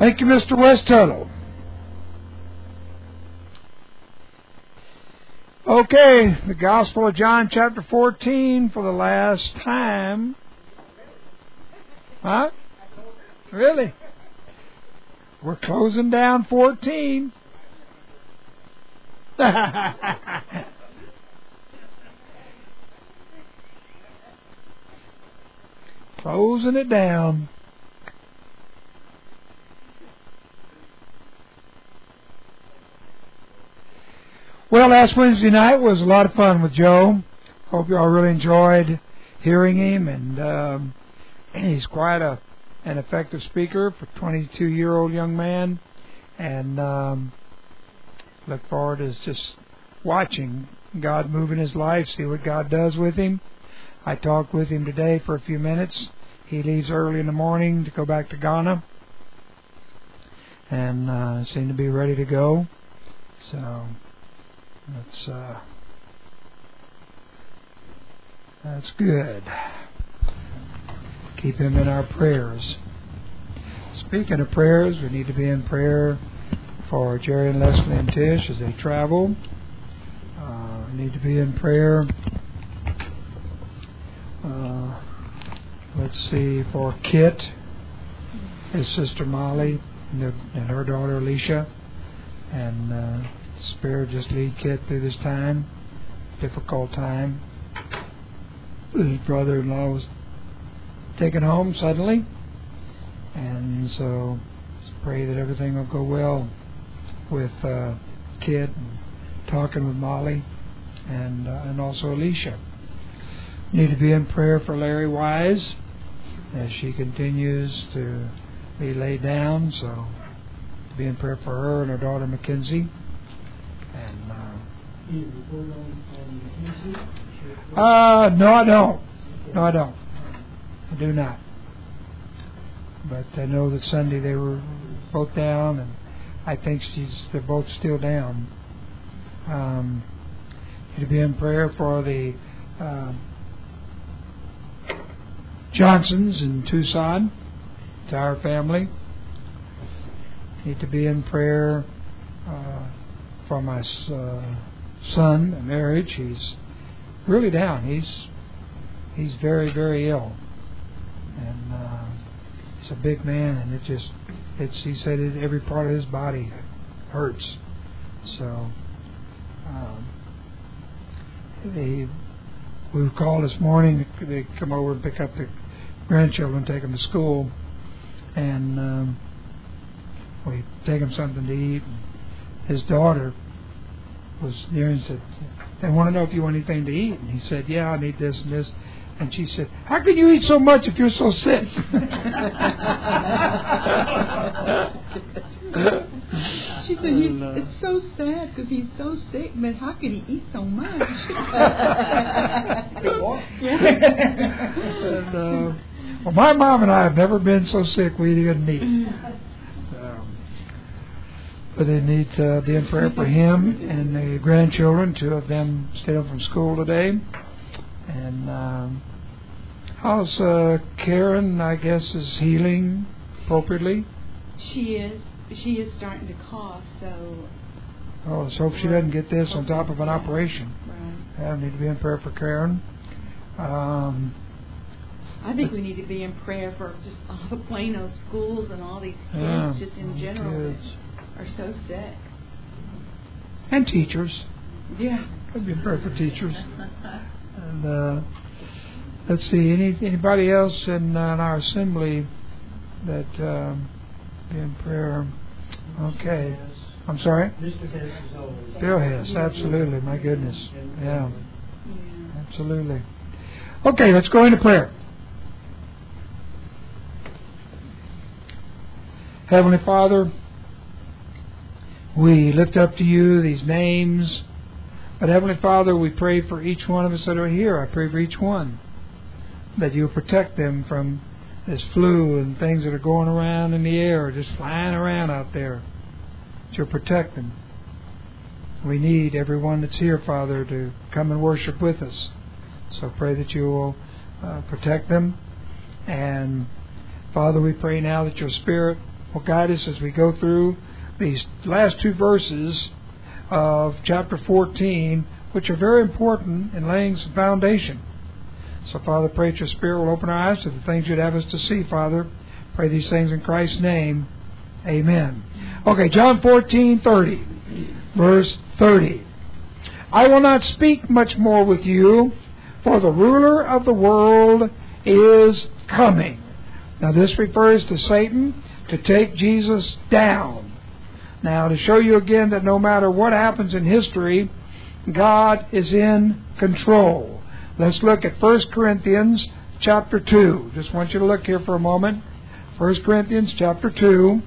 Thank you, Mr. West Tuttle. Okay, the Gospel of John, chapter 14, for the last time. Huh? Really? We're closing down 14. Closing it down. Well, last Wednesday night was a lot of fun with Joe. Hope you all really enjoyed hearing him, and he's quite an effective speaker for a 22-year-old young man, and look forward to just watching God move in his life, see what God does with him. I talked with him today for a few minutes. He leaves early in the morning to go back to Ghana, and seemed to be ready to go. So that's good. Keep him in our prayers. Speaking of prayers, we need to be in prayer for Jerry and Leslie and Tish as they travel. We need to be in prayer. Let's see, for Kit, his sister Molly, and her daughter Alicia, and Spirit just lead Kit through this time, difficult time. His brother-in-law was taken home suddenly, and so let's pray that everything will go well with Kit, and talking with Molly, and also Alicia. Need to be in prayer for Larry Wise as she continues to be laid down, so be in prayer for her and her daughter Mackenzie. And no, I don't. No, I don't. I do not. But I know that Sunday they were both down, and I think they're both still down. Need to be in prayer for the Johnsons in Tucson, to our family. Need to be in prayer for my son, a marriage. He's really down. He's very, very ill, and he's a big man, and he said every part of his body hurts. So we were called this morning. They come over and pick up the grandchildren, take them to school, and we take them something to eat. And his daughter was near and said, "They want to know if you want anything to eat." And he said, "Yeah, I need this and this." And she said, "How can you eat so much if you're so sick?" She said, "It's so sad because he's so sick, but how could he eat so much?" And, well, my mom and I have never been so sick we didn't eat. But they need to be in prayer for him and the grandchildren. 2 of them stayed home from school today. And how's Karen, I guess, is healing appropriately? She is starting to cough, so... Oh, let's hope she doesn't get this on top of an operation. Right. I need to be in prayer for Karen. I think we need to be in prayer for just all the Plano schools and all these kids, just in general, that are so sick. And teachers. Yeah. Could be in prayer for teachers. And let's see, anybody else in our assembly that be in prayer? Okay. I'm sorry? Mr. Hess is always. Bill Hess, absolutely. My goodness. Yeah. Absolutely. Okay, let's go into prayer. Heavenly Father, we lift up to you these names. But Heavenly Father, we pray for each one of us that are here. I pray for each one that you'll protect them from this flu and things that are going around in the air, just flying around out there. That you'll protect them. We need everyone that's here, Father, to come and worship with us. So pray that you will protect them. And Father, we pray now that your Spirit will guide us as we go through these last two verses of chapter 14, which are very important in laying some foundation. So, Father, pray that your Spirit will open our eyes to the things you'd have us to see, Father. Pray these things in Christ's name. Amen. Okay, John 14:30, verse 30. I will not speak much more with you, for the ruler of the world is coming. Now, this refers to Satan to take Jesus down. Now, to show you again that no matter what happens in history, God is in control. Let's look at 1 Corinthians chapter 2. Just want you to look here for a moment. 1 Corinthians chapter 2.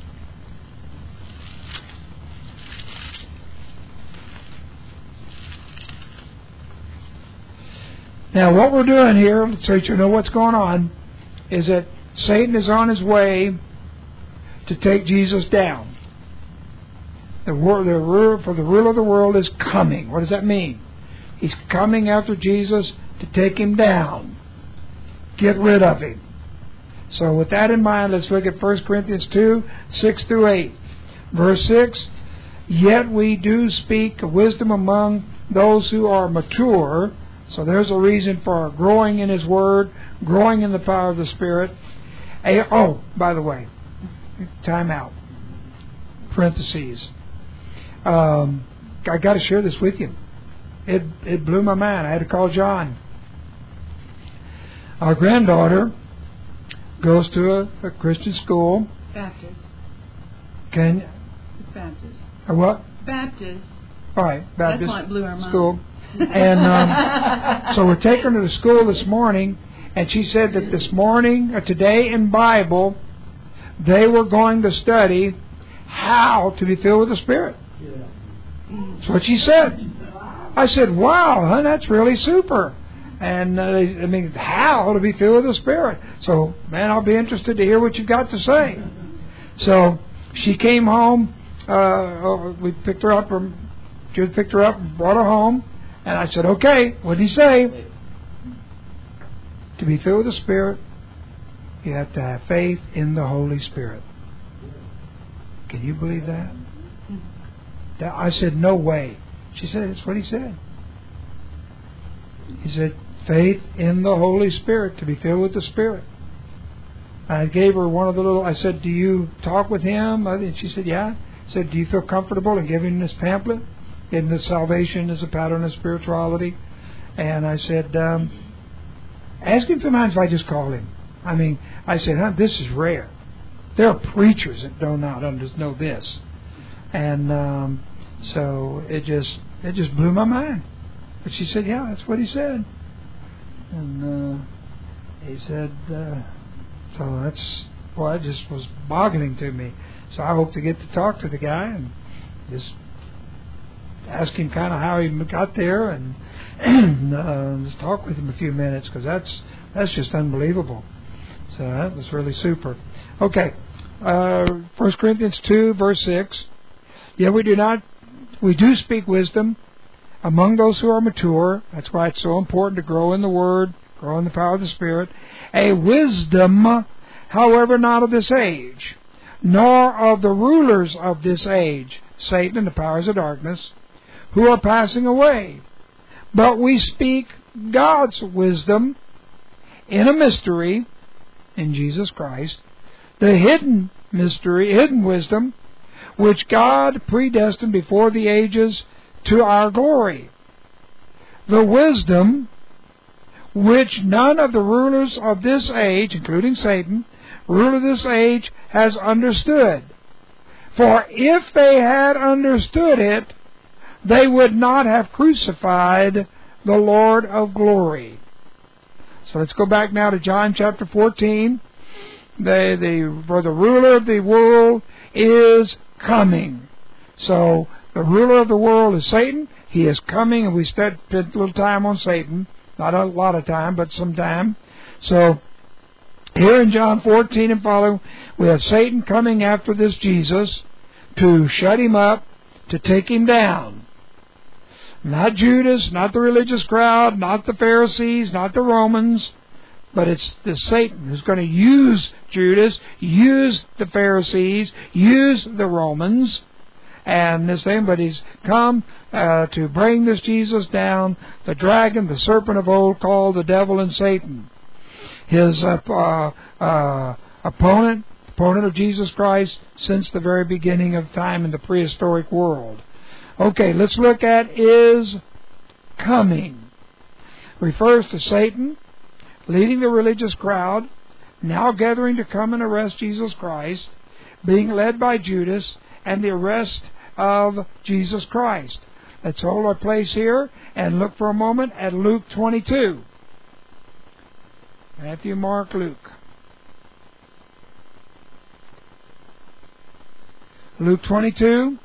Now, what we're doing here, so you know what's going on, is that Satan is on his way to take Jesus down. The ruler of the world is coming. What does that mean? He's coming after Jesus to take him down. Get rid of him. So with that in mind, let's look at 1 Corinthians 2, 6 through 8. Verse 6, Yet we do speak of wisdom among those who are mature. So there's a reason for growing in His Word, growing in the power of the Spirit. Oh, by the way, time out. Parentheses. I got to share this with you. It blew my mind. I had to call John. Our granddaughter goes to a Christian school. Baptist. It's Baptist. A what? Baptist. All right, Baptist. That's why it blew our mind. School. And so we're taking her to school this morning, and she said that this morning, or today in Bible, they were going to study how to be filled with the Spirit. That's what she said. I said, wow, huh, that's really super. And how to be filled with the Spirit. So, man, I'll be interested to hear what you've got to say. So, she came home. We picked her up. Jude picked her up and brought her home. And I said, okay, what did he say? To be filled with the Spirit, you have to have faith in the Holy Spirit. Can you believe that? I said, no way. She said, that's what he said. He said, faith in the Holy Spirit, to be filled with the Spirit. I gave her one of the little, I said, do you talk with him? And she said, yeah. I said, do you feel comfortable in giving this pamphlet? In the salvation as a pattern of spirituality. And I said, ask him if he minds if I just call him. I said, this is rare. There are preachers that do not know this. And so it just blew my mind. But she said, yeah, that's what he said. And he said, so that just was boggling to me. So I hope to get to talk to the guy and just ask him kind of how he got there and just talk with him a few minutes, because that's just unbelievable. So that was really super. Okay, 1 Corinthians 2, verse 6. Yeah, we do speak wisdom among those who are mature. That's why it's so important to grow in the Word, grow in the power of the Spirit. A wisdom, however, not of this age, nor of the rulers of this age, Satan and the powers of darkness, who are passing away. But we speak God's wisdom in a mystery, in Jesus Christ, the hidden mystery, hidden wisdom, which God predestined before the ages to our glory. The wisdom which none of the rulers of this age, including Satan, ruler of this age, has understood. For if they had understood it, they would not have crucified the Lord of glory. So let's go back now to John chapter 14. For the ruler of the world is coming. So the ruler of the world is Satan. He is coming, and we spent a little time on Satan. Not a lot of time, but some time. So here in John 14 and following, we have Satan coming after this Jesus to shut him up, to take him down. Not Judas, not the religious crowd, not the Pharisees, not the Romans. But it's the Satan who's going to use Judas, use the Pharisees, use the Romans, and this thing, but he's come to bring this Jesus down, the dragon, the serpent of old, called the devil and Satan. His opponent of Jesus Christ since the very beginning of time in the prehistoric world. Okay, let's look at is coming. Refers to Satan leading the religious crowd, now gathering to come and arrest Jesus Christ, being led by Judas, and the arrest of Jesus Christ. Let's hold our place here and look for a moment at Luke 22. Matthew, Mark, Luke. Luke 22.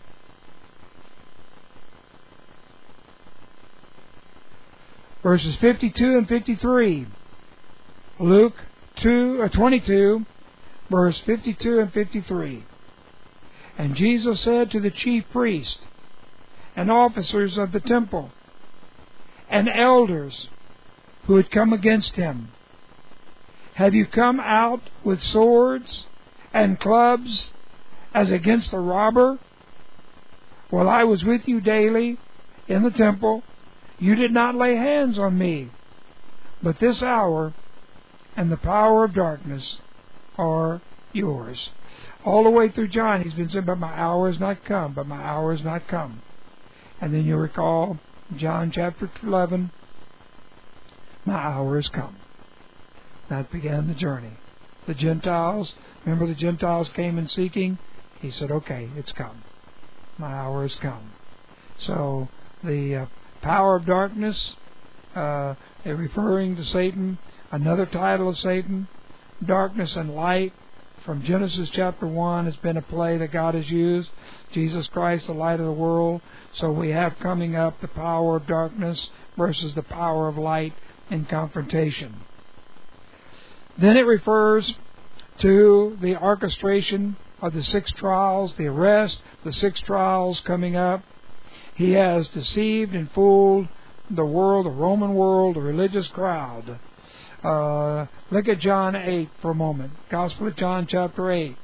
Verses 52 and 53. Luke 22, verse 52 and 53. And Jesus said to the chief priests and officers of the temple and elders who had come against him, have you come out with swords and clubs as against a robber? While I was with you daily in the temple, you did not lay hands on me. But this hour and the power of darkness are yours. All the way through John, he's been saying, but my hour is not come, but my hour is not come. And then you recall John chapter 11, my hour is come. That began the journey. The Gentiles, remember the Gentiles came in seeking? He said, okay, it's come. My hour has come. So the power of darkness, referring to Satan, another title of Satan, darkness and light. From Genesis chapter 1 has been a play that God has used. Jesus Christ, the light of the world. So we have coming up the power of darkness versus the power of light in confrontation. Then it refers to the orchestration of the 6 trials, the arrest, the 6 trials coming up. He has deceived and fooled the world, the Roman world, the religious crowd. Look at John 8 for a moment. Gospel of John chapter 8.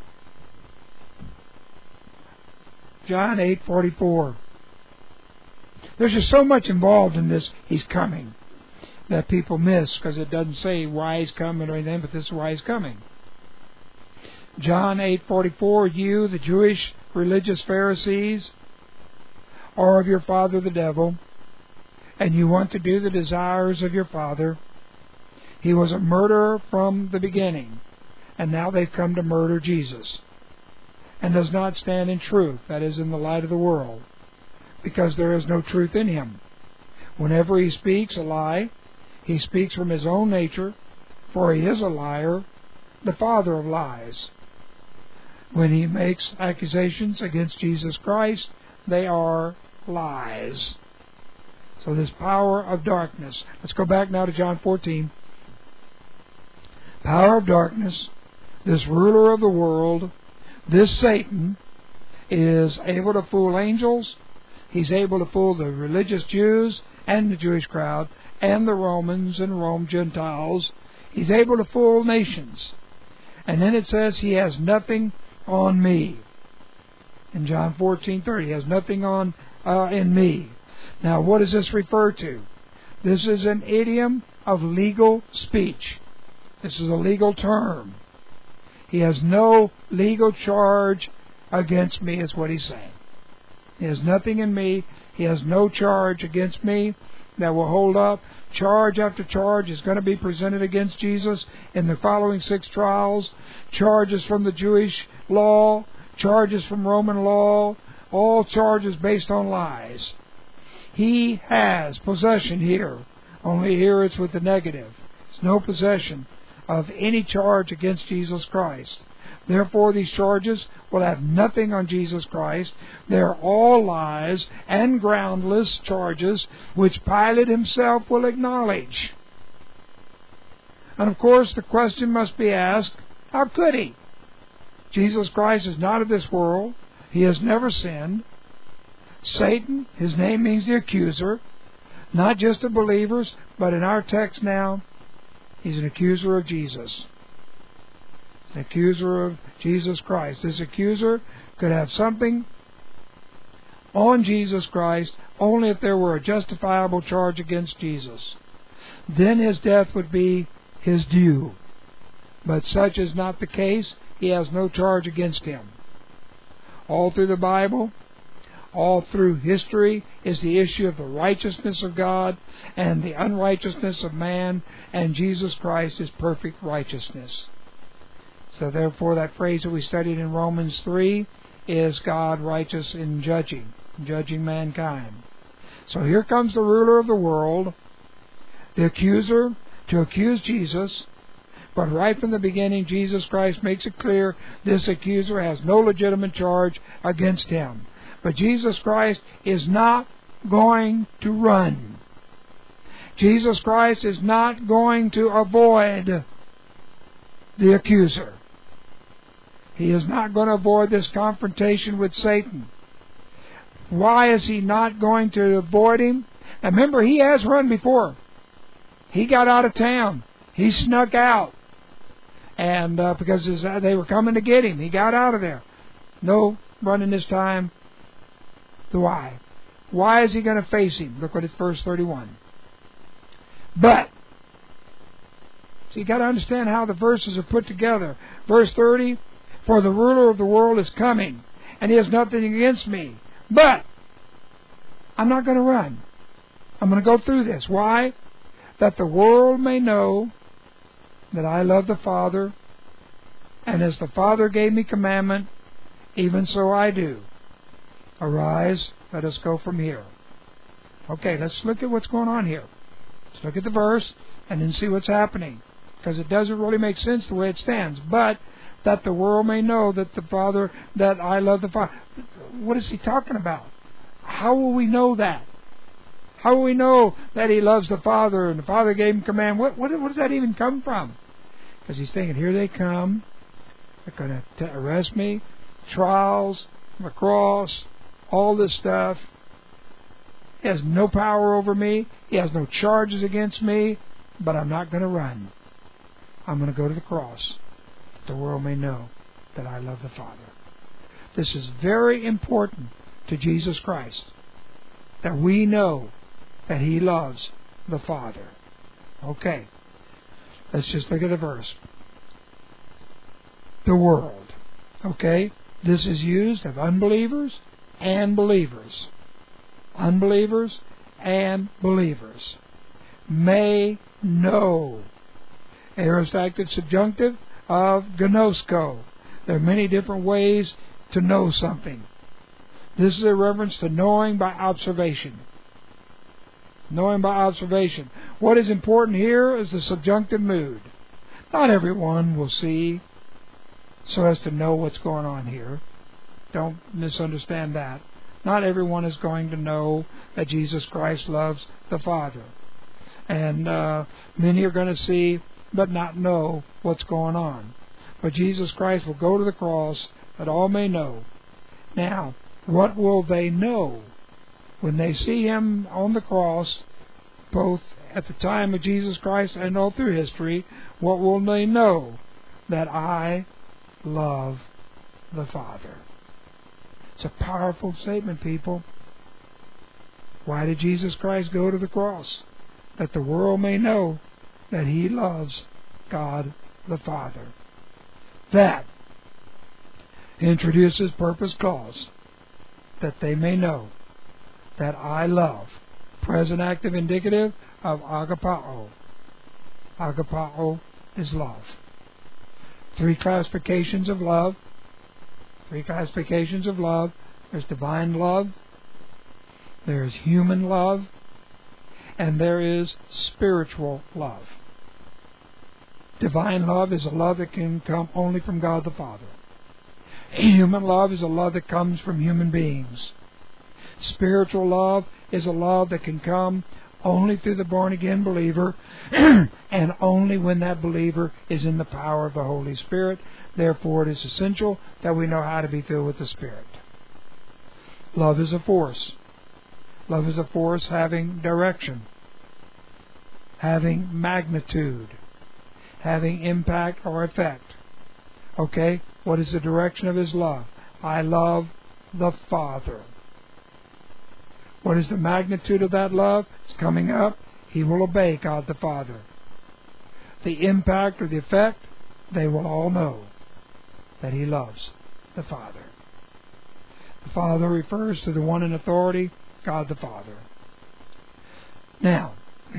John 8:44. There's just so much involved in this, he's coming, that people miss because it doesn't say why he's coming or anything, but this is why he's coming. John 8:44. You, the Jewish religious Pharisees, are of your father the devil, and you want to do the desires of your father. He was a murderer from the beginning, and now they've come to murder Jesus, and does not stand in truth, that is, in the light of the world, because there is no truth in him. Whenever he speaks a lie, he speaks from his own nature, for he is a liar, the father of lies. When he makes accusations against Jesus Christ, they are lies. So this power of darkness. Let's go back now to John 14. Power of darkness, this ruler of the world, this Satan, is able to fool angels. He's able to fool the religious Jews and the Jewish crowd and the Romans and Rome Gentiles. He's able to fool nations. And then it says he has nothing on me. In John 14:30, he has nothing on in me. Now, what does this refer to? This is an idiom of legal speech. This is a legal term. He has no legal charge against me, is what he's saying. He has nothing in me. He has no charge against me that will hold up. Charge after charge is going to be presented against Jesus in the following 6 trials. Charges from the Jewish law, charges from Roman law, all charges based on lies. He has possession here. Only here it's with the negative. It's no possession of any charge against Jesus Christ. Therefore, these charges will have nothing on Jesus Christ. They're all lies and groundless charges which Pilate himself will acknowledge. And of course, the question must be asked, how could he? Jesus Christ is not of this world. He has never sinned. Satan, his name means the accuser, not just of believers, but in our text now, He's an accuser of Jesus. He's an accuser of Jesus Christ. This accuser could have something on Jesus Christ only if there were a justifiable charge against Jesus. Then his death would be his due. But such is not the case. He has no charge against him. All through the Bible, all through history, is the issue of the righteousness of God and the unrighteousness of man, and Jesus Christ is perfect righteousness. So therefore that phrase that we studied in Romans 3 is God righteous in judging mankind. So here comes the ruler of the world, the accuser, to accuse Jesus. But right from the beginning, Jesus Christ makes it clear this accuser has no legitimate charge against him. But Jesus Christ is not going to run. Jesus Christ is not going to avoid the accuser. He is not going to avoid this confrontation with Satan. Why is he not going to avoid him? Now remember, he has run before. He got out of town. He snuck out. And because they were coming to get him, he got out of there. No running this time. Why? Why is he going to face him? Look what it's verse 31. But, so you got to understand how the verses are put together. Verse 30, for the ruler of the world is coming, and he has nothing against me. But, I'm not going to run. I'm going to go through this. Why? That the world may know that I love the Father, and as the Father gave me commandment, even so I do. Arise, let us go from here. Okay, let's look at what's going on here. Let's look at the verse and then see what's happening, because it doesn't really make sense the way it stands. But that the world may know that that I love the Father. What is he talking about? How will we know that? How will we know that he loves the Father and the Father gave him command? What does that even come from? Because he's thinking, here they come. They're going to arrest me. Trials, the cross, all this stuff. He has no power over me. He has no charges against me. But I'm not going to run. I'm going to go to the cross, that the world may know that I love the Father. This is very important to Jesus Christ, that we know that he loves the Father. Okay, let's just look at the verse. The world. Okay, this is used of unbelievers and believers. Unbelievers and believers may know. Aorist active subjunctive of gnosko. There are many different ways to know something. This is a reference to knowing by observation. Knowing by observation. What is important here is the subjunctive mood. Not everyone will see so as to know what's going on here. Don't misunderstand that. Not everyone is going to know that Jesus Christ loves the Father. And many are going to see but not know what's going on. But Jesus Christ will go to the cross that all may know. Now, what will they know when they see him on the cross, both at the time of Jesus Christ and all through history? What will they know? That I love the Father. It's a powerful statement, people. Why did Jesus Christ go to the cross? That the world may know that he loves God the Father. That introduces purpose clause. That they may know that I love. Present active indicative of agapao. Agapao is love. Three classifications of love. There's divine love. There's human love. And there is spiritual love. Divine love is a love that can come only from God the Father. Human love is a love that comes from human beings. Spiritual love is a love that can come only through the born-again believer and only when that believer is in the power of the Holy Spirit. Therefore, it is essential that we know how to be filled with the Spirit. Love is a force. Love is a force having direction, having magnitude, having impact or effect. Okay, what is the direction of His love? I love the Father. What is the magnitude of that love? It's coming up. He will obey God the Father. The impact or the effect, they will all know that He loves the Father. The Father refers to the one in authority, God the Father. Now,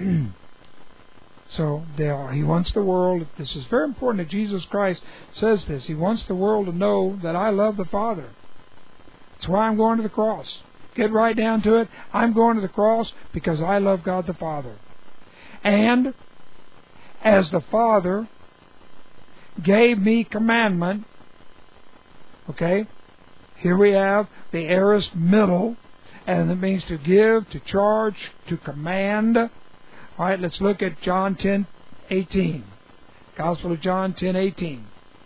so He wants the world, this is very important that Jesus Christ says this, He wants the world to know that I love the Father. That's why I'm going to the cross. Get right down to it. I'm going to the cross because I love God the Father. And as the Father gave me commandment, okay, here we have the aorist middle, and it means to give, to charge, to command. All right, let's look at John 10:18. Gospel of John 10:18.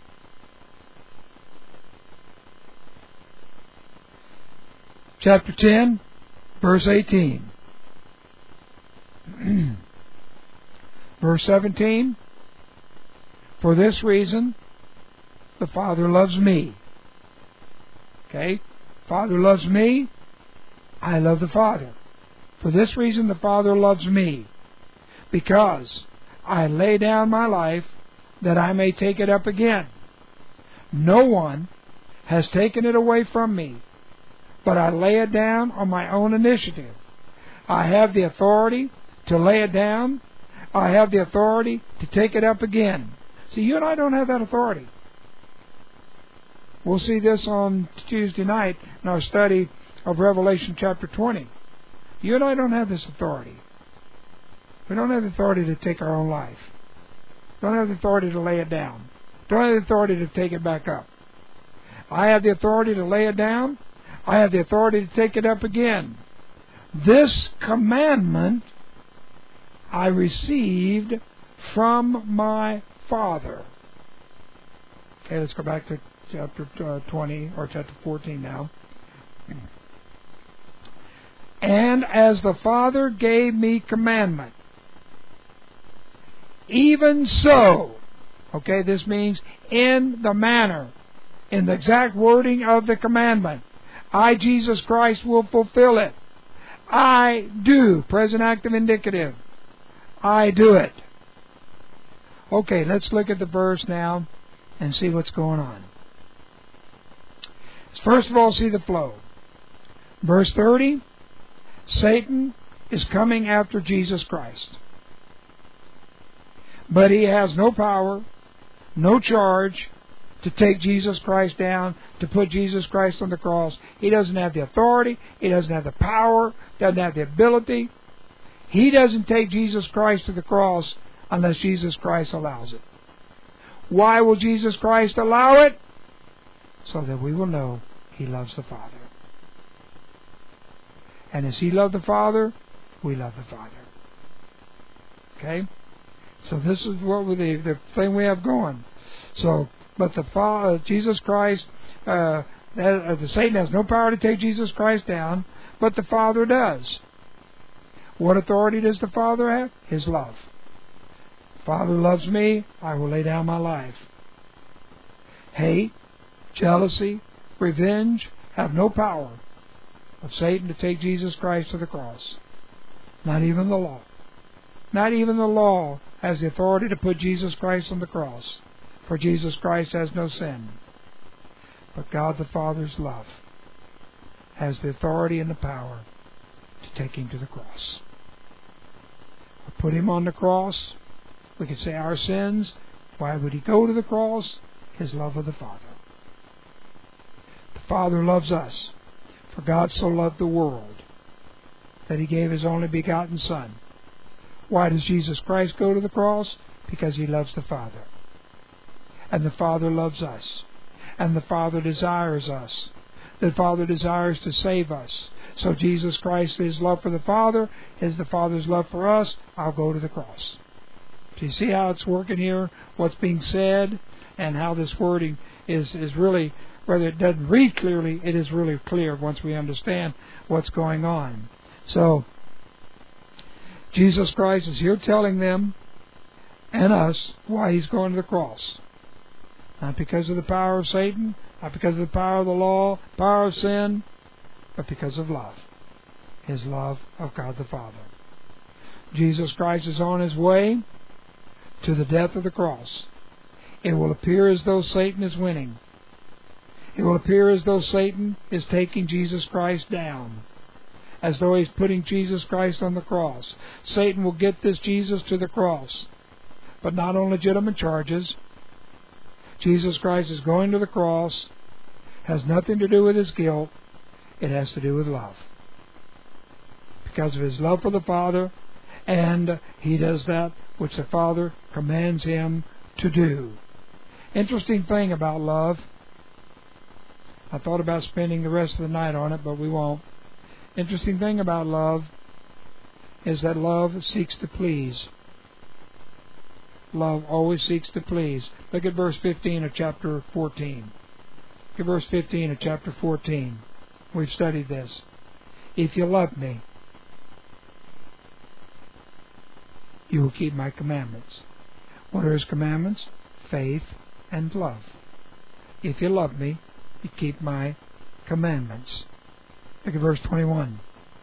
Chapter 10, verse 18. Verse 17. For this reason, the Father loves me. Okay? Father loves me. I love the Father. For this reason, the Father loves me. Because I lay down my life that I may take it up again. No one has taken it away from me, but I lay it down on my own initiative. I have the authority to lay it down. I have the authority to take it up again. See, you and I don't have that authority. We'll see this on Tuesday night in our study of Revelation chapter 20. You and I don't have this authority. We don't have the authority to take our own life. Don't have the authority to lay it down. Don't have the authority to take it back up. I have the authority to lay it down. I have the authority to take it up again. This commandment I received from my Father. Okay, let's go back to chapter 20 or chapter 14 now. And as the Father gave me commandment, even so, okay, this means in the manner, in the exact wording of the commandment, I, Jesus Christ, will fulfill it. I do, present active indicative. I do it. Okay, let's look at the verse now and see what's going on. Let's first of all see the flow. Verse 30, Satan is coming after Jesus Christ. But he has no power, no charge to take Jesus Christ down, to put Jesus Christ on the cross. He doesn't have the authority. He doesn't have the power. Doesn't have the ability. He doesn't take Jesus Christ to the cross unless Jesus Christ allows it. Why will Jesus Christ allow it? So that we will know He loves the Father. And as He loved the Father, we love the Father. Okay? So this is what the thing we have going. So, but the Father, Jesus Christ, the Satan has no power to take Jesus Christ down, but the Father does. What authority does the Father have? His love. Father loves me, I will lay down my life. Hate, jealousy, revenge have no power of Satan to take Jesus Christ to the cross. Not even the law. Not even the law has the authority to put Jesus Christ on the cross, for Jesus Christ has no sin. But God the Father's love has the authority and the power to take Him to the cross. Put Him on the cross. We could say our sins. Why would He go to the cross? His love of the Father. The Father loves us. For God so loved the world that He gave His only begotten Son. Why does Jesus Christ go to the cross? Because He loves the Father. And the Father loves us. And the Father desires us. The Father desires to save us. So Jesus Christ, His love for the Father, is the Father's love for us. I'll go to the cross. Do you see how it's working here? What's being said? And how this wording is really, whether it doesn't read clearly, it is really clear once we understand what's going on. So, Jesus Christ is here telling them and us why He's going to the cross. Not because of the power of Satan, not because of the power of the law, power of sin, but because of love. His love of God the Father. Jesus Christ is on His way to the death of the cross. It will appear as though Satan is winning. It will appear as though Satan is taking Jesus Christ down, as though he's putting Jesus Christ on the cross. Satan will get this Jesus to the cross, but not on legitimate charges. Jesus Christ is going to the cross. Has nothing to do with His guilt. It has to do with love. Because of His love for the Father, and He does that which the Father commands Him to do. Interesting thing about love. I thought about spending the rest of the night on it, but we won't. Interesting thing about love is that love seeks to please. Love always seeks to please. Look at verse 15 of chapter 14. Look at verse 15 of chapter 14. We've studied this. If you love me, you will keep my commandments. What are His commandments? Faith and love. If you love me, you keep my commandments. Look at verse 21.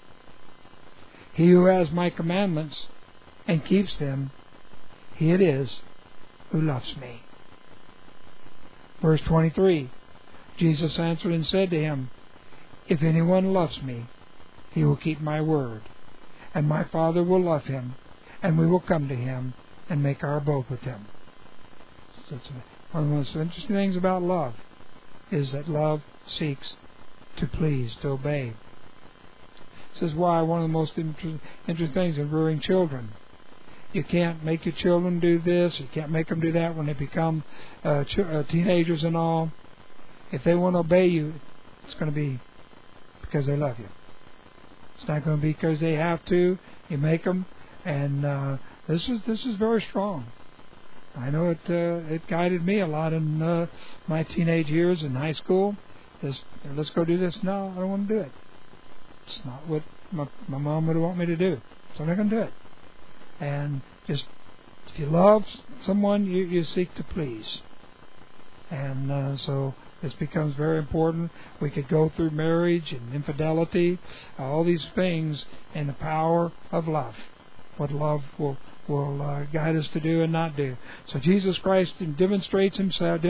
He who has my commandments and keeps them, he it is who loves me. Verse 23. Jesus answered and said to him, if anyone loves me, he will keep my word, and my Father will love him, and we will come to him and make our abode with him. So it's one of the most interesting things about love is that love seeks to please, to obey. This is why one of the most interesting things in rearing children. You can't make your children do this. You can't make them do that when they become teenagers and all. If they want to obey you, it's going to be because they love you. It's not going to be because they have to. You make them, and this is very strong. I know it guided me a lot in my teenage years in high school. Let's go do this. No, I don't want to do it. It's not what my mom would want me to do, so I'm not going to do it. And just, if you love someone, you seek to please. And so this becomes very important. We could go through marriage and infidelity, all these things, and the power of love. What love will guide us to do and not do. So Jesus Christ demonstrates Himself,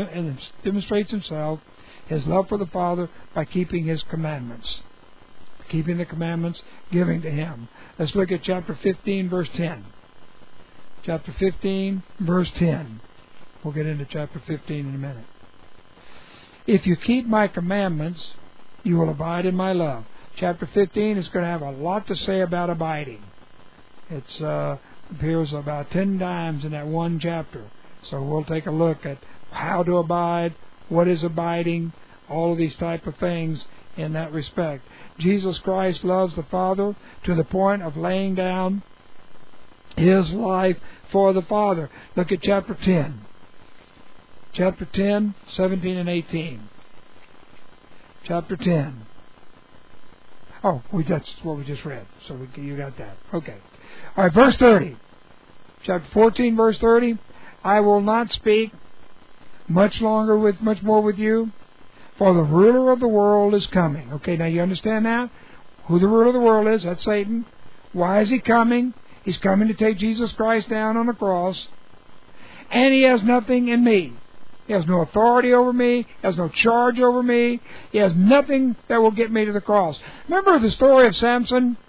His love for the Father, by keeping His commandments. Keeping the commandments, giving to Him. Let's look at chapter 15, verse 10. Chapter 15, verse 10. We'll get into chapter 15 in a minute. If you keep my commandments, you will abide in my love. Chapter 15 is going to have a lot to say about abiding. It appears about 10 times in that one chapter. So we'll take a look at how to abide, what is abiding, all of these type of things in that respect. Jesus Christ loves the Father to the point of laying down His life for the Father. Look at chapter 10. Chapter 10, 17 and 18. Chapter 10. Oh, that's what we just read. So you got that. Okay. All right, verse 30. Chapter 14, verse 30. I will not speak much more with you, for the ruler of the world is coming. Okay, now you understand that? Who the ruler of the world is? That's Satan. Why is he coming? He's coming to take Jesus Christ down on the cross. And he has nothing in me. He has no authority over me. He has no charge over me. He has nothing that will get me to the cross. Remember the story of Samson?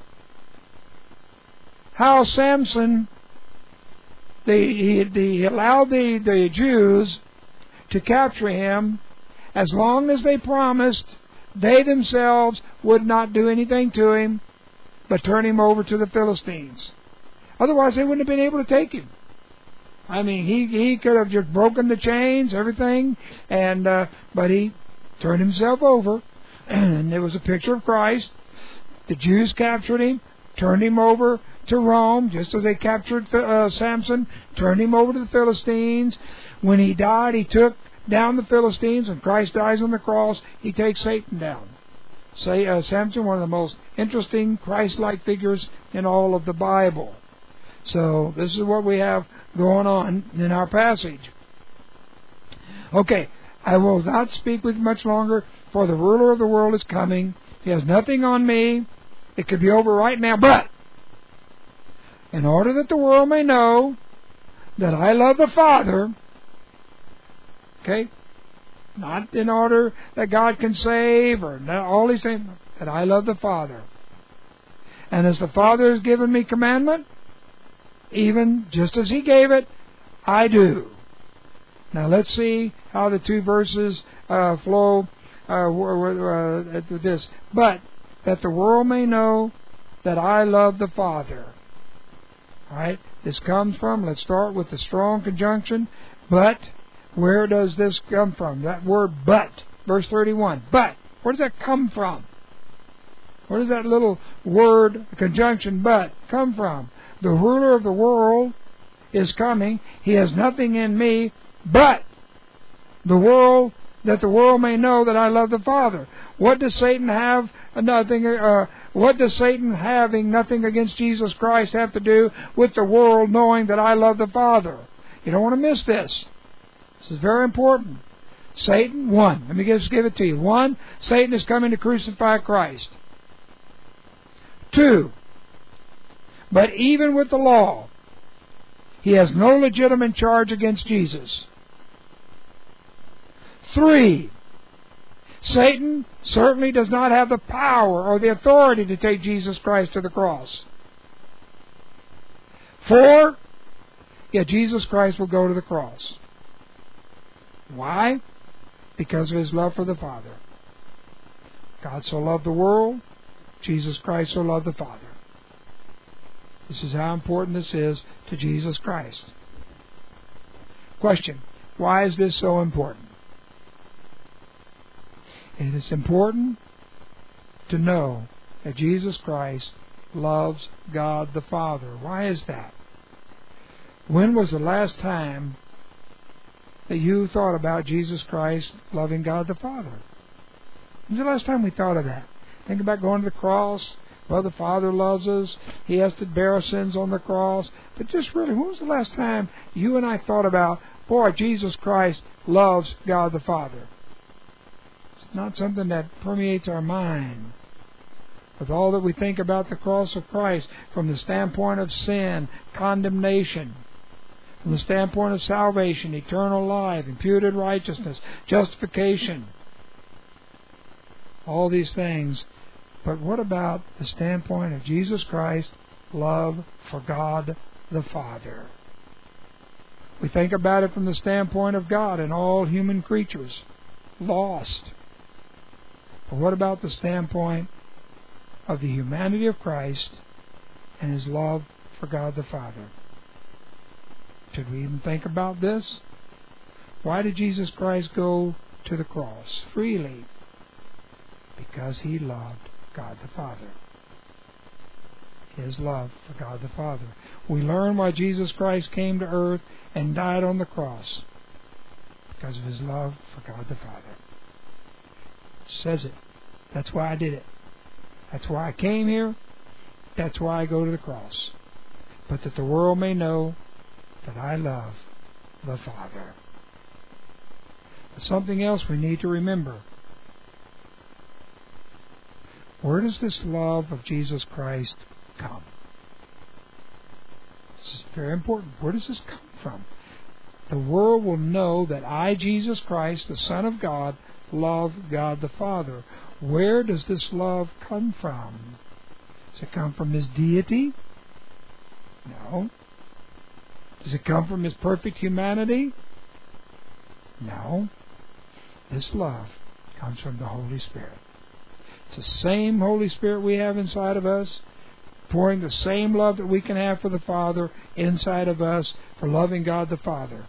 How Samson, he allowed the Jews to capture him as long as they promised they themselves would not do anything to him but turn him over to the Philistines. Otherwise they wouldn't have been able to take him. I mean, he could have just broken the chains, everything, and but he turned himself over, and it was a picture of Christ. The Jews captured him, turned him over to Rome, just as they captured Samson, turned him over to the Philistines. When he died, he took down the Philistines, and Christ dies on the cross. He takes Satan down. Samson, one of the most interesting Christ-like figures in all of the Bible. So this is what we have going on in our passage. Okay, I will not speak with you much longer, for the ruler of the world is coming. He has nothing on me. It could be over right now, but in order that the world may know that I love the Father, okay, not in order that God can save or all these things, that I love the Father. And as the Father has given me commandment, even just as He gave it, I do. Now let's see how the two verses flow with this. But that the world may know that I love the Father. Alright, this comes from, let's start with the strong conjunction, but. Where does this come from? That word but, verse 31. But, where does that come from? Where does that little word, conjunction but, come from? The ruler of the world is coming. He has nothing in me, but the world, that the world may know that I love the Father. What does Satan have? What does Satan having nothing against Jesus Christ have to do with the world knowing that I love the Father? You don't want to miss this. This is very important. Satan, one. Let me just give it to you. One, Satan is coming to crucify Christ. Two, but even with the law, he has no legitimate charge against Jesus. Three, Satan certainly does not have the power or the authority to take Jesus Christ to the cross. Four, yet Jesus Christ will go to the cross. Why? Because of His love for the Father. God so loved the world, Jesus Christ so loved the Father. This is how important this is to Jesus Christ. Question: why is this so important? It is important to know that Jesus Christ loves God the Father. Why is that? When was the last time that you thought about Jesus Christ loving God the Father? When was the last time we thought of that? Think about going to the cross. Well, the Father loves us. He has to bear our sins on the cross. But just really, when was the last time you and I thought about, boy, Jesus Christ loves God the Father? It's not something that permeates our mind. With all that we think about the cross of Christ from the standpoint of sin, condemnation, from the standpoint of salvation, eternal life, imputed righteousness, justification, all these things. But what about the standpoint of Jesus Christ's love for God the Father? We think about it from the standpoint of God and all human creatures, lost. But what about the standpoint of the humanity of Christ and His love for God the Father? Should we even think about this? Why did Jesus Christ go to the cross freely? Because He loved God the Father. His love for God the Father. We learn why Jesus Christ came to earth and died on the cross. Because of His love for God the Father. It says it. That's why I did it. That's why I came here. That's why I go to the cross. But that the world may know that I love the Father. But something else we need to remember. Where does this love of Jesus Christ come? This is very important. Where does this come from? The world will know that I, Jesus Christ, the Son of God, love God the Father. Where does this love come from? Does it come from His deity? No. Does it come from His perfect humanity? No. This love comes from the Holy Spirit. It's the same Holy Spirit we have inside of us, pouring the same love that we can have for the Father inside of us for loving God the Father.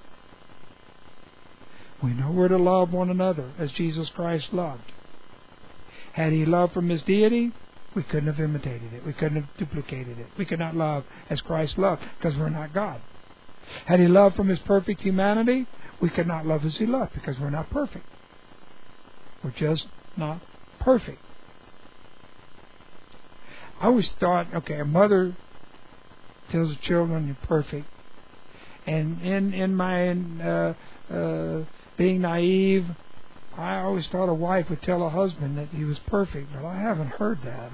We know we're to love one another as Jesus Christ loved. Had He loved from His deity, we couldn't have imitated it. We couldn't have duplicated it. We could not love as Christ loved because we're not God. Had He loved from His perfect humanity, we could not love as He loved because we're not perfect. We're just not perfect. I always thought, okay, a mother tells the children, you're perfect. And in my being naive, I always thought a wife would tell a husband that he was perfect, but I haven't heard that.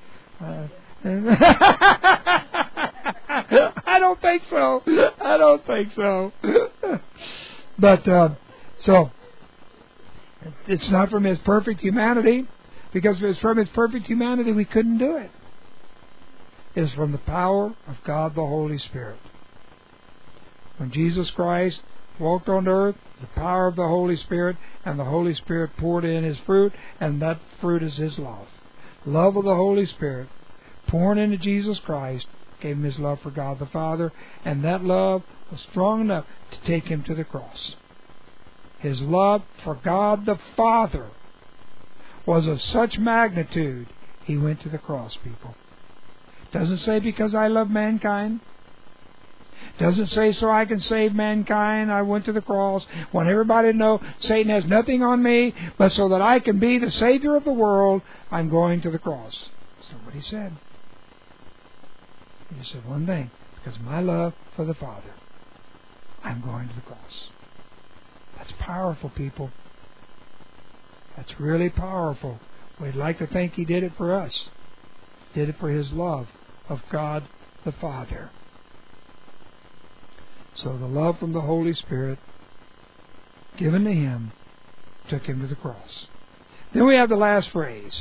I don't think so. I don't think so. But so it's not from His perfect humanity, because if it's from His perfect humanity, we couldn't do it. It's from the power of God the Holy Spirit. When Jesus Christ walked on earth, the power of the Holy Spirit, and the Holy Spirit poured in His fruit, and that fruit is His love. Love of the Holy Spirit poured into Jesus Christ gave Him His love for God the Father, and that love was strong enough to take Him to the cross. His love for God the Father was of such magnitude, He went to the cross, people. Doesn't say because I love mankind. Doesn't say so I can save mankind. I went to the cross. Want everybody to know Satan has nothing on me, but so that I can be the Savior of the world, I'm going to the cross. That's not what He said. He said one thing, because of my love for the Father, I'm going to the cross. That's powerful, people. That's really powerful. We'd like to think He did it for us. Did it for His love of God the Father. So the love from the Holy Spirit given to Him took Him to the cross. Then we have the last phrase.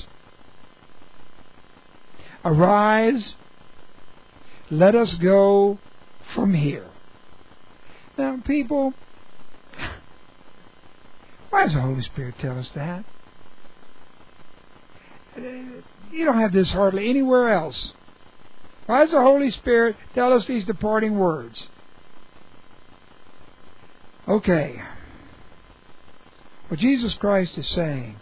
Arise, let us go from here. Now, people, why does the Holy Spirit tell us that? You don't have this hardly anywhere else. Why does the Holy Spirit tell us these departing words? Okay. What Jesus Christ is saying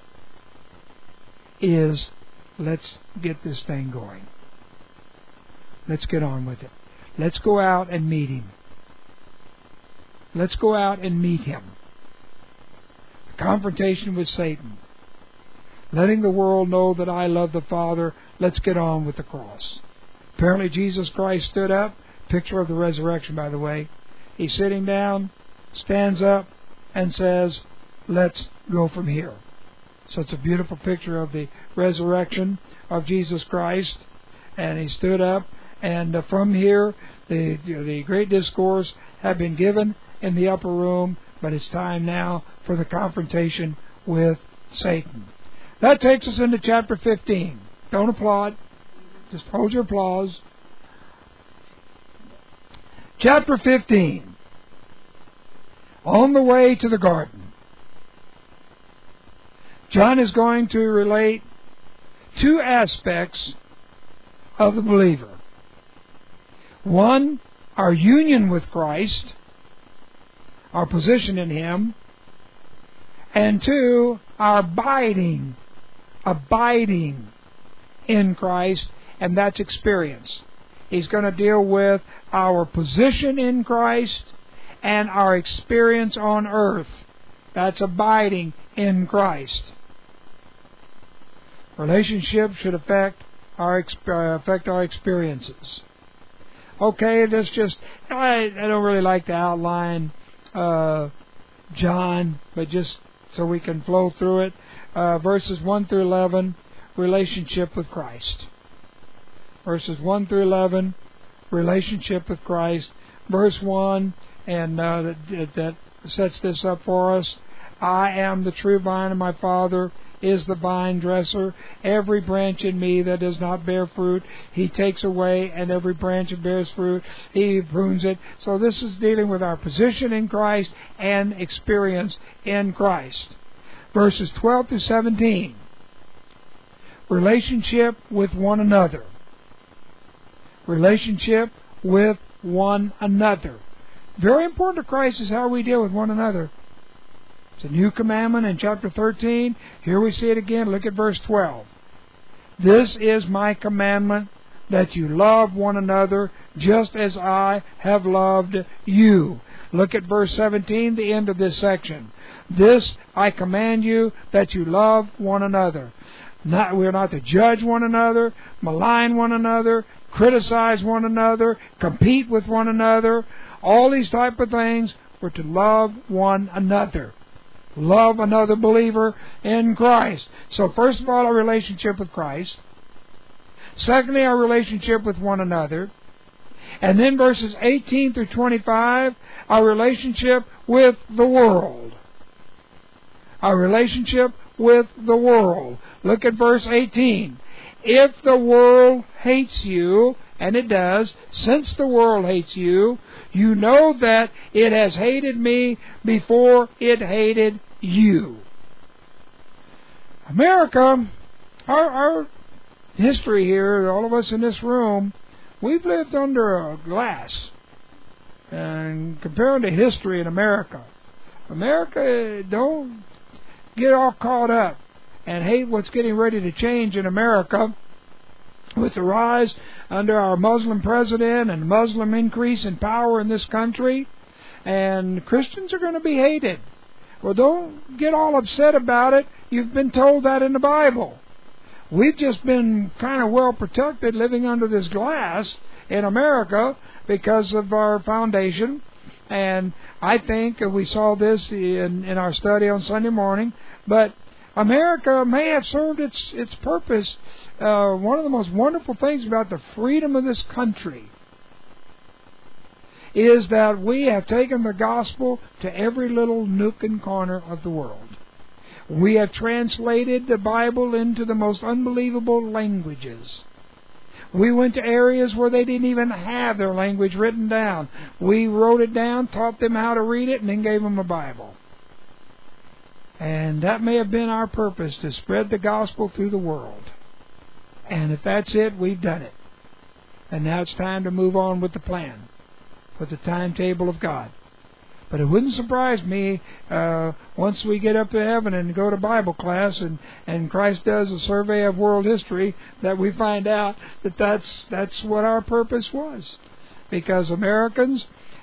is, let's get this thing going. Let's get on with it. Let's go out and meet Him. Let's go out and meet Him. The confrontation with Satan. Letting the world know that I love the Father. Let's get on with the cross. Apparently Jesus Christ stood up. Picture of the resurrection, by the way. He's sitting down, stands up, and says, let's go from here. So it's a beautiful picture of the resurrection of Jesus Christ. And He stood up, and from here, the great discourse had been given in the upper room, but it's time now for the confrontation with Satan. That takes us into chapter 15. Don't applaud. Just hold your applause. Chapter 15. On the way to the garden. John is going to relate two aspects of the believer. One, our union with Christ, our position in Him. And two, our abiding in Christ, and that's experience. He's going to deal with our position in Christ and our experience on earth. That's abiding in Christ. Relationships should affect our experiences. Okay, that's just, I don't really like to outline John, but just so we can flow through it. Verses 1 through 11, relationship with Christ. Verses 1 through 11, relationship with Christ. Verse 1, and that sets this up for us. I am the true vine, and my Father is the vine dresser. Every branch in me that does not bear fruit, He takes away, and every branch that bears fruit, He prunes it. So this is dealing with our position in Christ and experience in Christ. Verses 12 through 17. Relationship with one another. Relationship with one another. Very important to Christ is how we deal with one another. It's a new commandment in chapter 13. Here we see it again. Look at verse 12. This is my commandment, that you love one another just as I have loved you. Look at verse 17, the end of this section. This I command you, that you love one another. We're not to judge one another, malign one another, criticize one another, compete with one another. All these type of things. We're to love one another. Love another believer in Christ. So first of all, our relationship with Christ. Secondly, our relationship with one another. And then verses 18 through 25, our relationship with the world. Our relationship with the world. Look at verse 18. If the world hates you, and it does, since the world hates you, you know that it has hated me before it hated you. America, our history here, all of us in this room, we've lived under a glass. And comparing to history in America, don't get all caught up and hate what's getting ready to change in America with the rise under our Muslim president and Muslim increase in power in this country. And Christians are going to be hated. Well, don't get all upset about it. You've been told that in the Bible. We've just been kind of well protected living under this glass in America because of our foundation. And I think we saw this in our study on Sunday morning. But America may have served its purpose. One of the most wonderful things about the freedom of this country is that we have taken the gospel to every little nook and corner of the world. We have translated the Bible into the most unbelievable languages. We went to areas where they didn't even have their language written down. We wrote it down, taught them how to read it, and then gave them a Bible. And that may have been our purpose, to spread the gospel through the world. And if that's it, we've done it. And now it's time to move on with the plan, with the timetable of God. But it wouldn't surprise me once we get up to heaven and go to Bible class and Christ does a survey of world history, that we find out that that's what our purpose was. Because Americans,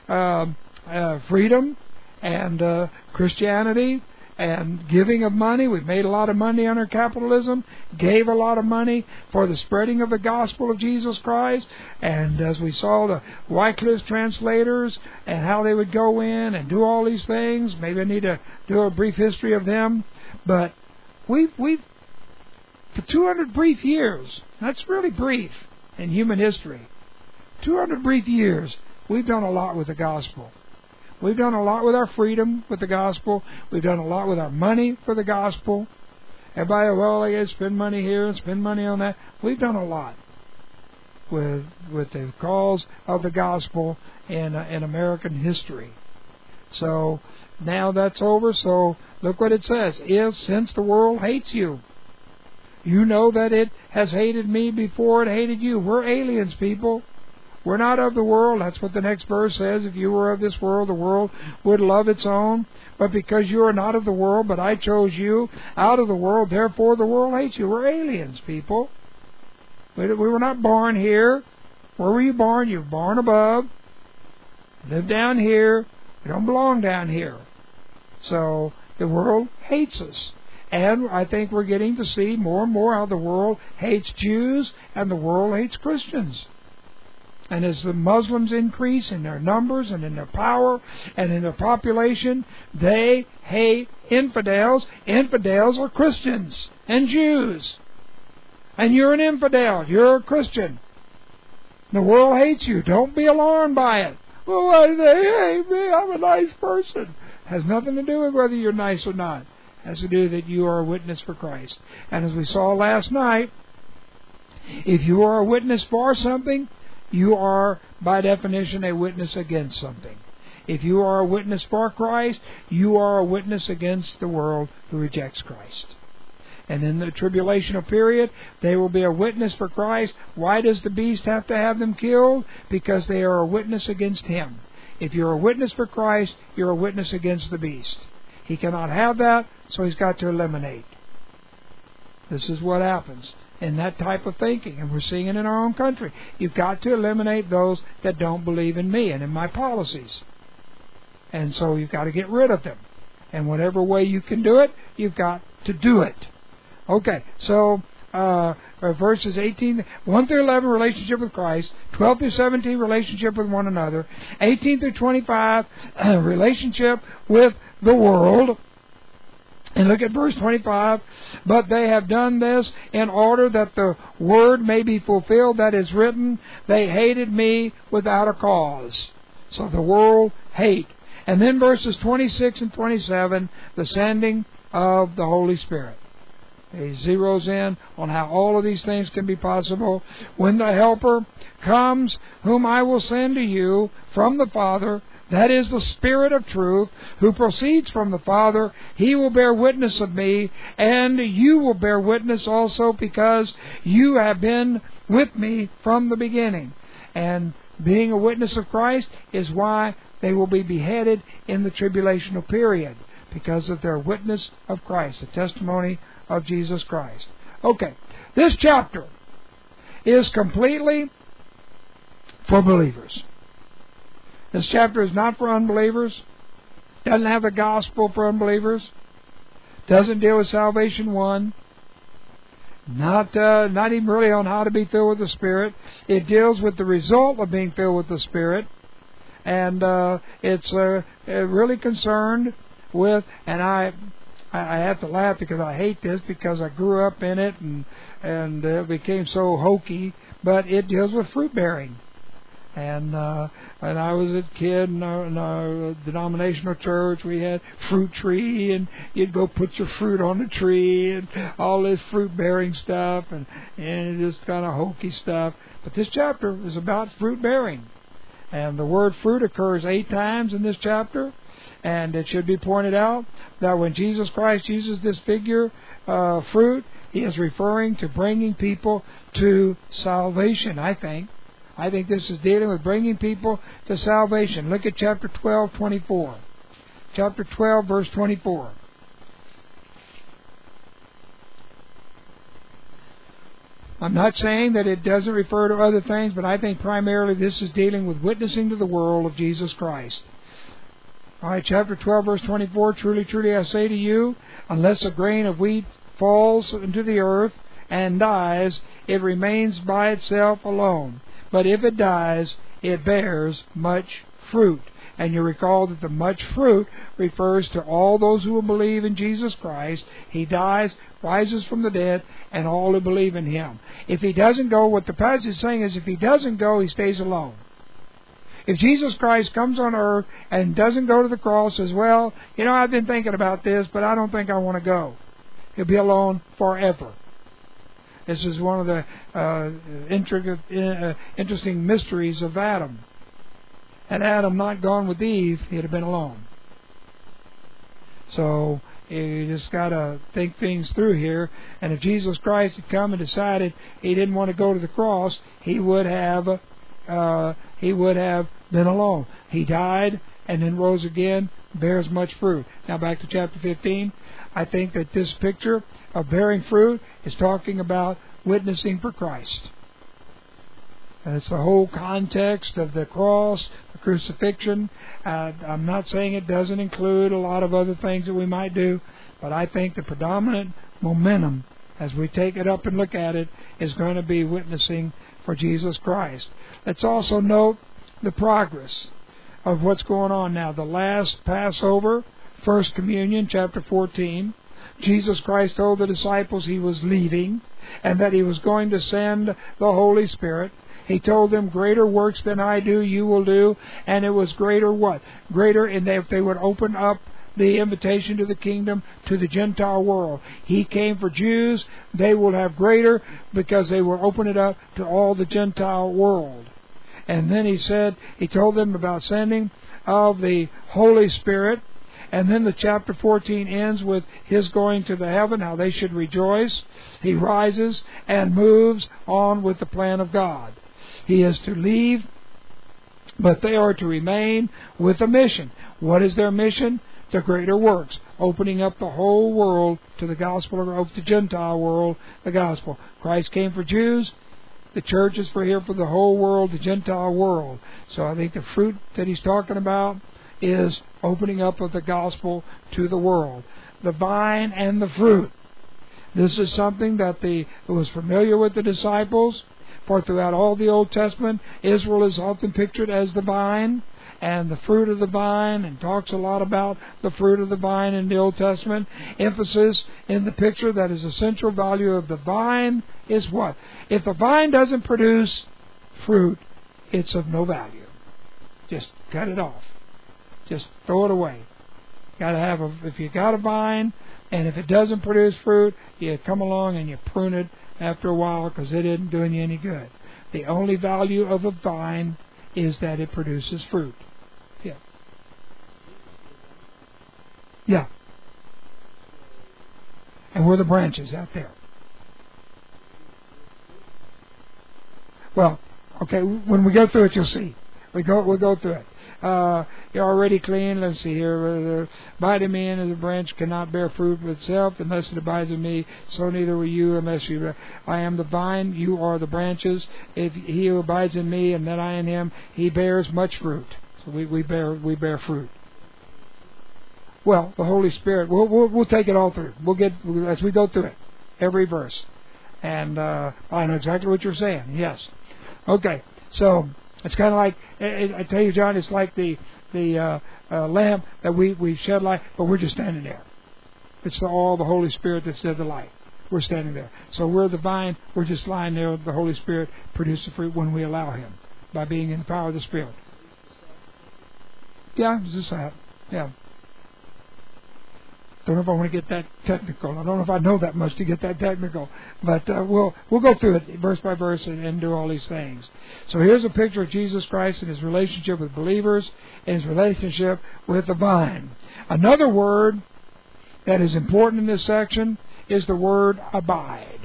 freedom and Christianity and giving of money. We've made a lot of money under capitalism, gave a lot of money for the spreading of the gospel of Jesus Christ. And as we saw the Wycliffe translators and how they would go in and do all these things, maybe I need to do a brief history of them. But we've for 200 brief years, that's really brief in human history, 200 brief years, we've done a lot with the gospel. We've done a lot with our freedom with the gospel. We've done a lot with our money for the gospel. Everybody, well, I gotta spend money here and spend money on that. We've done a lot with the cause of the gospel in American history. So now that's over. So look what it says. Since the world hates you, you know that it has hated me before it hated you. We're aliens, people. We're not of the world. That's what the next verse says. If you were of this world, the world would love its own. But because you are not of the world, but I chose you out of the world, therefore the world hates you. We're aliens, people. We were not born here. Where were you born? You were born above. Live down here. We don't belong down here. So the world hates us. And I think we're getting to see more and more how the world hates Jews and the world hates Christians. And as the Muslims increase in their numbers and in their power and in their population, they hate infidels. Infidels are Christians and Jews. And you're an infidel. You're a Christian. The world hates you. Don't be alarmed by it. Well, why do they hate me? I'm a nice person. It has nothing to do with whether you're nice or not. It has to do that you are a witness for Christ. And as we saw last night, if you are a witness for something, you are, by definition, a witness against something. If you are a witness for Christ, you are a witness against the world who rejects Christ. And in the tribulational period, they will be a witness for Christ. Why does the beast have to have them killed? Because they are a witness against him. If you're a witness for Christ, you're a witness against the beast. He cannot have that, so he's got to eliminate. This is what happens in that type of thinking, and we're seeing it in our own country. You've got to eliminate those that don't believe in me and in my policies. And so you've got to get rid of them. And whatever way you can do it, you've got to do it. Okay, so verses 1 through 11, relationship with Christ. 12 through 17, relationship with one another. 18 through 25, relationship with the world. And look at verse 25. But they have done this in order that the word may be fulfilled that is written, they hated me without a cause. So the world hate. And then verses 26 and 27, the sending of the Holy Spirit. He zeroes in on how all of these things can be possible. When the Helper comes, whom I will send to you from the Father, that is the Spirit of truth, who proceeds from the Father, He will bear witness of me, and you will bear witness also, because you have been with me from the beginning. And being a witness of Christ is why they will be beheaded in the tribulational period, because of their witness of Christ, the testimony of Jesus Christ. Okay, this chapter is completely for believers. This chapter is not for unbelievers. Doesn't have the gospel for unbelievers. Doesn't deal with salvation one. Not even really on how to be filled with the Spirit. It deals with the result of being filled with the Spirit. And it's really concerned with, and I have to laugh because I hate this because I grew up in it and it became so hokey, but it deals with fruit bearing. And when I was a kid in our denominational church, we had fruit tree, and you'd go put your fruit on the tree, and all this fruit bearing stuff, and just kind of hokey stuff. But this chapter is about fruit bearing, and the word fruit occurs 8 times in this chapter. And it should be pointed out that when Jesus Christ uses this figure, fruit, He is referring to bringing people to salvation, I think. I think this is dealing with bringing people to salvation. Look at chapter 12, 24. Chapter 12, verse 24. I'm not saying that it doesn't refer to other things, but I think primarily this is dealing with witnessing to the world of Jesus Christ. All right, chapter 12, verse 24. Truly, truly, I say to you, unless a grain of wheat falls into the earth and dies, it remains by itself alone. But if it dies, it bears much fruit. And you recall that the much fruit refers to all those who will believe in Jesus Christ. He dies, rises from the dead, and all who believe in Him. If He doesn't go, what the passage is saying is if He doesn't go, He stays alone. If Jesus Christ comes on earth and doesn't go to the cross, says, well, I've been thinking about this, but I don't think I want to go. He'll be alone forever. This is one of the interesting mysteries of Adam. Had Adam not gone with Eve, he'd have been alone. So you just got to think things through here. And if Jesus Christ had come and decided He didn't want to go to the cross, He would have been alone. He died and then rose again, bears much fruit. Now back to chapter 15. I think that this picture of bearing fruit is talking about witnessing for Christ. And it's the whole context of the cross, the crucifixion. I'm not saying it doesn't include a lot of other things that we might do, but I think the predominant momentum, as we take it up and look at it, is going to be witnessing for Jesus Christ. Let's also note the progress of what's going on now. The last Passover, First Communion, chapter 14, Jesus Christ told the disciples He was leaving and that He was going to send the Holy Spirit. He told them, greater works than I do, you will do. And it was greater what? Greater in that if they would open up the invitation to the kingdom to the Gentile world. He came for Jews. They will have greater because they will open it up to all the Gentile world. And then He told them about sending of the Holy Spirit. And then the chapter 14 ends with His going to the heaven, how they should rejoice. He rises and moves on with the plan of God. He is to leave, but they are to remain with a mission. What is their mission? The greater works, opening up the whole world to the gospel, of the Gentile world, the gospel. Christ came for Jews. The church is here for the whole world, the Gentile world. So I think the fruit that He's talking about is opening up of the gospel to the world. The vine and the fruit. This is something that was familiar with the disciples, for throughout all the Old Testament, Israel is often pictured as the vine and the fruit of the vine, and talks a lot about the fruit of the vine in the Old Testament. Emphasis in the picture that is essential value of the vine is what? If the vine doesn't produce fruit, it's of no value. Just cut it off. Just throw it away. If you got a vine, and if it doesn't produce fruit, you come along and you prune it after a while because it isn't doing you any good. The only value of a vine is that it produces fruit. Yeah. Yeah. And we're the branches out there. Well, okay, when we go through it, you'll see. We'll go through it. You're already clean. Let's see here. Abide in me, and as a branch cannot bear fruit of itself unless it abides in me, so neither will you unless you. I am the vine, you are the branches. If he who abides in me and that I in him, he bears much fruit. So we bear fruit. Well, the Holy Spirit. We'll take it all through. We'll get as we go through it, every verse, and I know exactly what you're saying. Yes. Okay. So. It's kind of like, I tell you, John, it's like the lamp that we shed light, but we're just standing there. It's all the Holy Spirit that shed the light. We're standing there. So we're the vine. We're just lying there. The Holy Spirit produces fruit when we allow Him, by being in the power of the Spirit. Yeah, it's just that. Yeah. Don't know if I want to get that technical. I don't know if I know that much to get that technical. But we'll go through it verse by verse and do all these things. So here's a picture of Jesus Christ and His relationship with believers and His relationship with the vine. Another word that is important in this section is the word abide.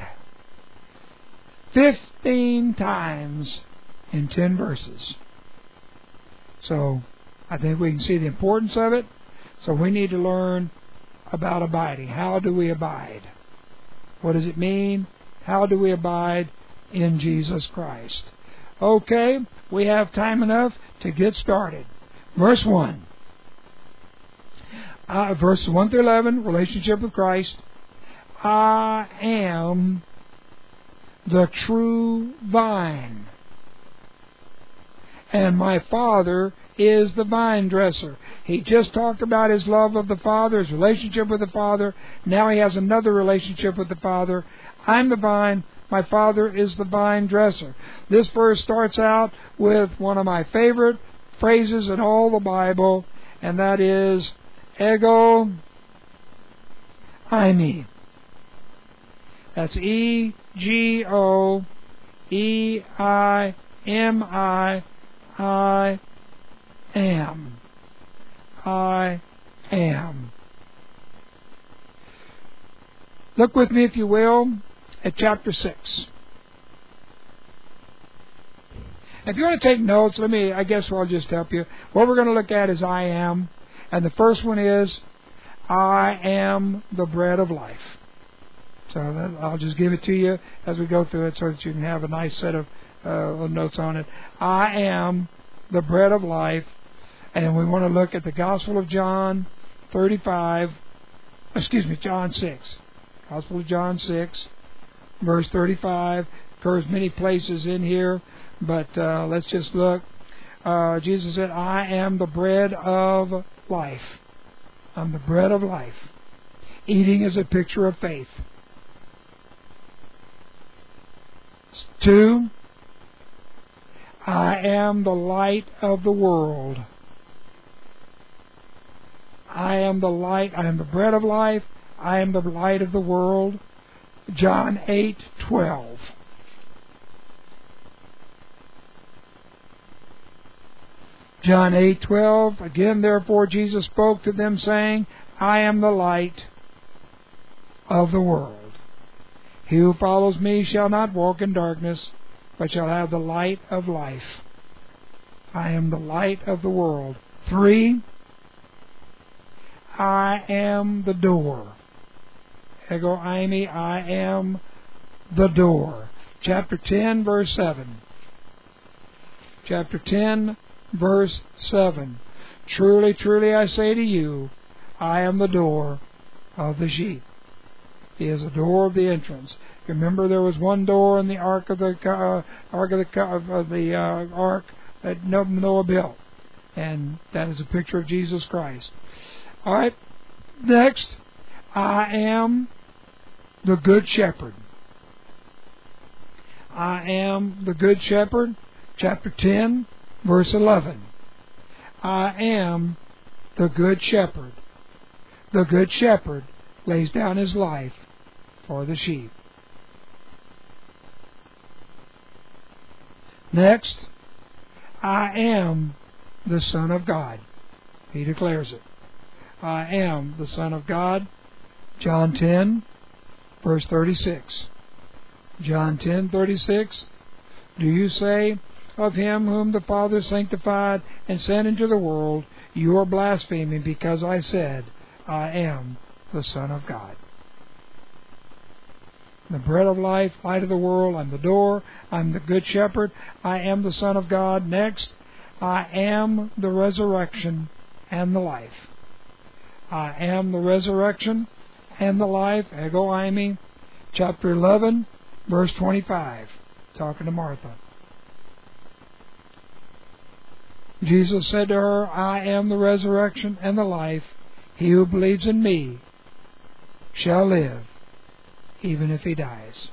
15 times in 10 verses. So I think we can see the importance of it. So we need to learn about abiding. How do we abide? What does it mean? How do we abide in Jesus Christ? Okay, we have time enough to get started. Verse 1. Verses 1 through 11, relationship with Christ. I am the true vine, and my Father is the vine dresser. He just talked about his love of the Father, his relationship with the Father. Now he has another relationship with the Father. I'm the vine. My Father is the vine dresser. This verse starts out with one of my favorite phrases in all the Bible, and that is ego eimi. That's E-G-O-E-I-M-I. I am. I am. Look with me, if you will, at chapter 6. If you want to take notes, I guess I'll just help you. What we're going to look at is I am. And the first one is, I am the bread of life. So I'll just give it to you as we go through it so that you can have a nice set of notes on it. I am the bread of life. And we want to look at the Gospel of John John 6. Gospel of John 6, verse 35. Occurs many places in here, but let's just look. Jesus said, I am the bread of life. I'm the bread of life. Eating is a picture of faith. 2, I am the light of the world. I am the light. I am the bread of life. I am the light of the world. John 8:12. John 8:12. Again, therefore, Jesus spoke to them, saying, I am the light of the world. He who follows me shall not walk in darkness, but shall have the light of life. I am the light of the world. 3, I am the door. Ego eimi, I am the door. Chapter 10, verse 7. Chapter 10, verse 7. Truly, truly, I say to you, I am the door of the sheep. He is the door of the entrance. Remember, there was one door in the ark that Noah built, and that is a picture of Jesus Christ. All right. Next, I am the Good Shepherd. I am the Good Shepherd. Chapter 10, verse 11. I am the Good Shepherd. The Good Shepherd lays down his life for the sheep. Next, I am the Son of God. He declares it. I am the Son of God. John 10, verse 36. John 10:36. Do you say of him whom the Father sanctified and sent into the world, you are blaspheming because I said, I am the Son of God. The bread of life, light of the world, I'm the door, I'm the Good Shepherd, I am the Son of God. Next, I am the resurrection and the life. I am the resurrection and the life. Ego eimi. Chapter 11, verse 25. Talking to Martha. Jesus said to her, I am the resurrection and the life. He who believes in me shall live, even if he dies.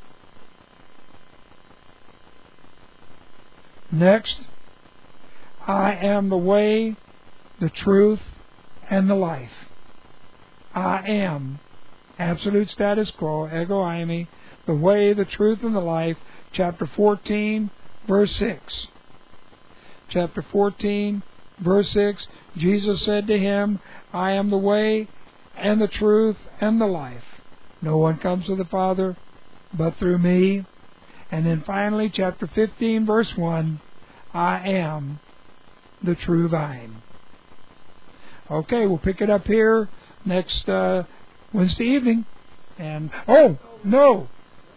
Next, I am the way, the truth, and the life. I am absolute status quo, ego eimi, the way, the truth, and the life. Chapter 14, verse 6. Chapter 14, verse 6. Jesus said to him, I am the way, and the truth, and the life. No one comes to the Father but through me. And then finally, chapter 15, verse 1. I am the true vine. Okay, we'll pick it up here next Wednesday evening. And, no,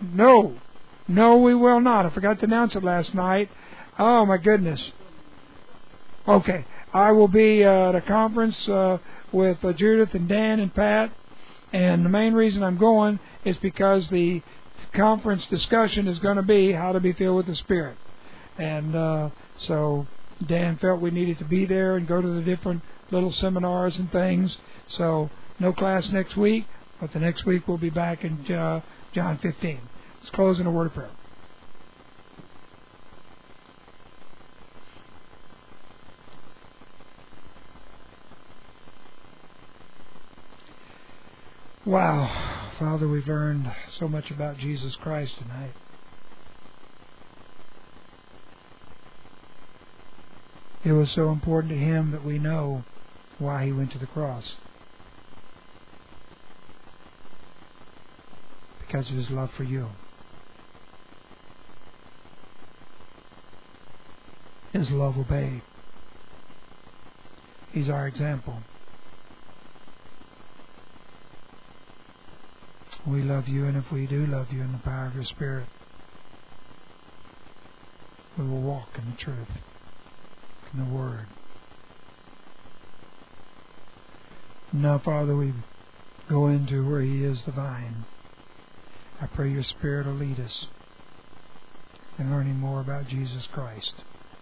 we will not. I forgot to announce it last night. Oh, my goodness. Okay, I will be at a conference with Judith and Dan and Pat. And the main reason I'm going is because the conference discussion is going to be how to be filled with the Spirit. And so Dan felt we needed to be there and go to the different little seminars and things. So no class next week, but the next week we'll be back in John 15. Let's close in a word of prayer. Wow, Father, we've learned so much about Jesus Christ tonight. It was so important to Him that we know why He went to the cross. Because of His love for you. His love obeyed. He's our example. We love you, and if we do love you in the power of your Spirit, we will walk in the truth, in the Word. Now, Father, we go into where He is the vine. I pray your Spirit will lead us in learning more about Jesus Christ.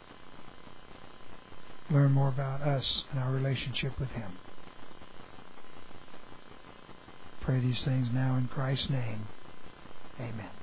Learn more about us and our relationship with Him. Pray these things now in Christ's name. Amen.